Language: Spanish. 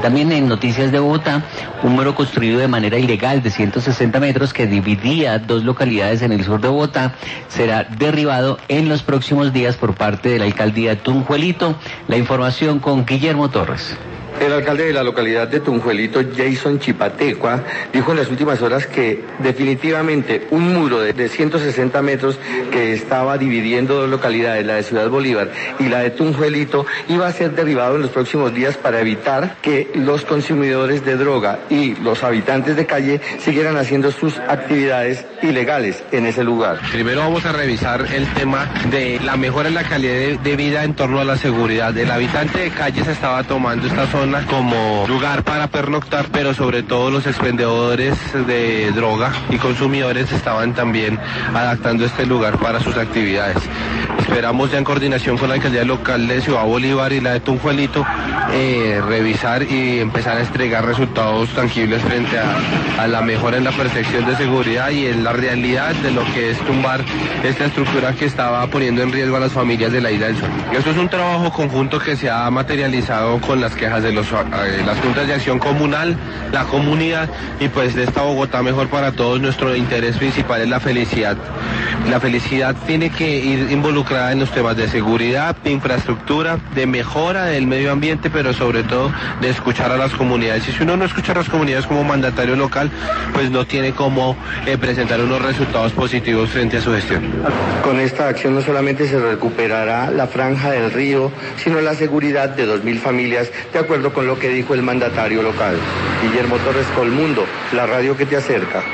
También en Noticias de Bogotá, un muro construido de manera ilegal de 160 metros que dividía dos localidades en el sur de Bogotá será derribado en los próximos días por parte de la alcaldía de Tunjuelito. La información con Guillermo Torres. El alcalde de la localidad de Tunjuelito, Jason Chipatecua, dijo en las últimas horas que definitivamente un muro de 160 metros que estaba dividiendo dos localidades, la de Ciudad Bolívar y la de Tunjuelito, iba a ser derribado en los próximos días para evitar que los consumidores de droga y los habitantes de calle siguieran haciendo sus actividades ilegales en ese lugar. Primero vamos a revisar el tema de la mejora en la calidad de vida en torno a la seguridad. El habitante de calle se estaba tomando esta zona como lugar para pernoctar, pero sobre todo los expendedores de droga y consumidores estaban también adaptando este lugar para sus actividades. Esperamos ya en coordinación con la alcaldía local de Ciudad Bolívar y la de Tunjuelito revisar y empezar a entregar resultados tangibles frente a la mejora en la percepción de seguridad y en la realidad de lo que es tumbar esta estructura que estaba poniendo en riesgo a las familias de la Isla del Sol. Esto es un trabajo conjunto que se ha materializado con las quejas de las juntas de acción comunal, la comunidad y pues de esta Bogotá mejor para todos. Nuestro interés principal es la felicidad. La felicidad tiene que ir involucrada en los temas de seguridad, de infraestructura, de mejora del medio ambiente, pero sobre todo de escuchar a las comunidades. Y si uno no escucha a las comunidades como mandatario local, pues no tiene cómo presentar unos resultados positivos frente a su gestión. Con esta acción no solamente se recuperará la franja del río, sino la seguridad de 2.000 familias, de acuerdo con lo que dijo el mandatario local. Guillermo Torres, Colmundo, la radio que te acerca.